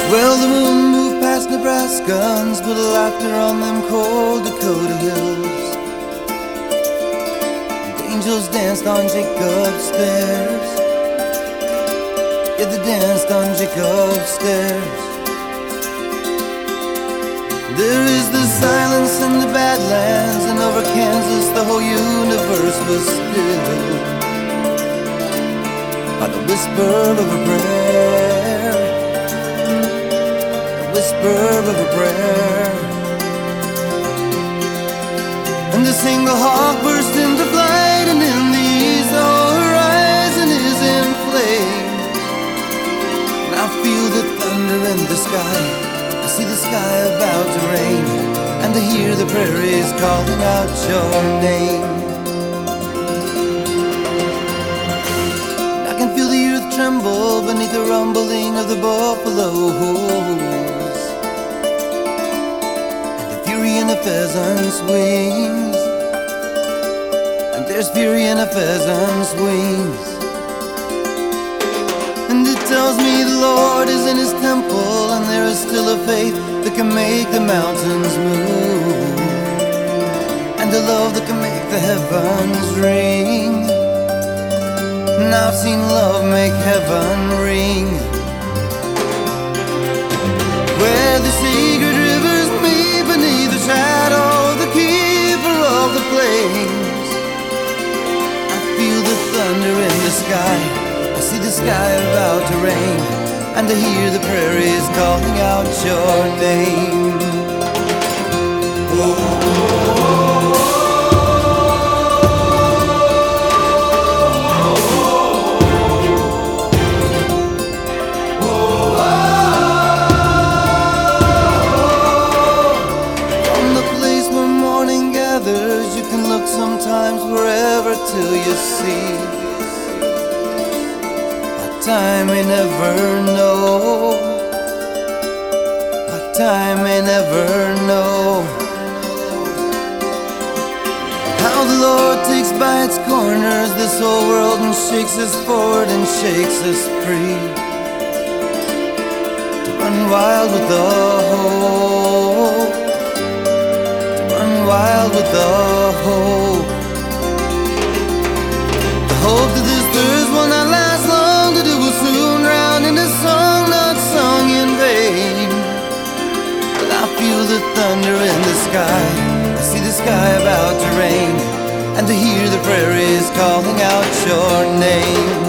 Well, the moon moved past Nebraska and put laughter on them cold Dakota hills. The angels danced on Jacob's stairs. Yeah, they danced on Jacob's stairs. There is the silence in the Badlands, and over Kansas the whole universe was still by the whisper of a prayer, the whisper of a prayer. And a single hawk burst into flight, and in the east the whole horizon is in flames. And I feel the thunder in the sky, I see the sky about to rain, and I hear the prairies calling out your name. I can feel the earth tremble beneath the rumbling of the buffaloes, and the fury in a pheasant's wings, and there's fury in a pheasant's wings. And it tells me the Lord is in His temple, and there is still a faith that can make the mountains move, and a love that can make the heavens ring. And I've seen love make heaven ring, where the secret rivers meet beneath the shadow of the keeper of the flames. I feel the thunder in the sky, I see the sky about to rain, and I hear the prairies calling out your name. From the place where morning gathers, you can look sometimes wherever till you see time may never know, what time may never know. How the Lord takes by its corners this whole world and shakes us forward and shakes us free, to run wild with the hope, to run wild with the hope. The hope that this thirst will not last long, that it will soon drown in a song not sung in vain. But I feel the thunder in the sky, I see the sky about to rain, and I hear the prairies calling out your name.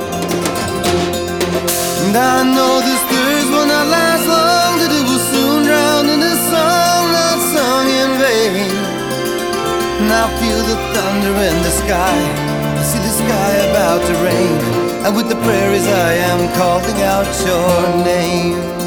And I know this thirst will not last long, that it will soon drown in a song not sung in vain. And I feel the thunder in the sky, I see the sky about to rain, and with the prairies I am calling out your name.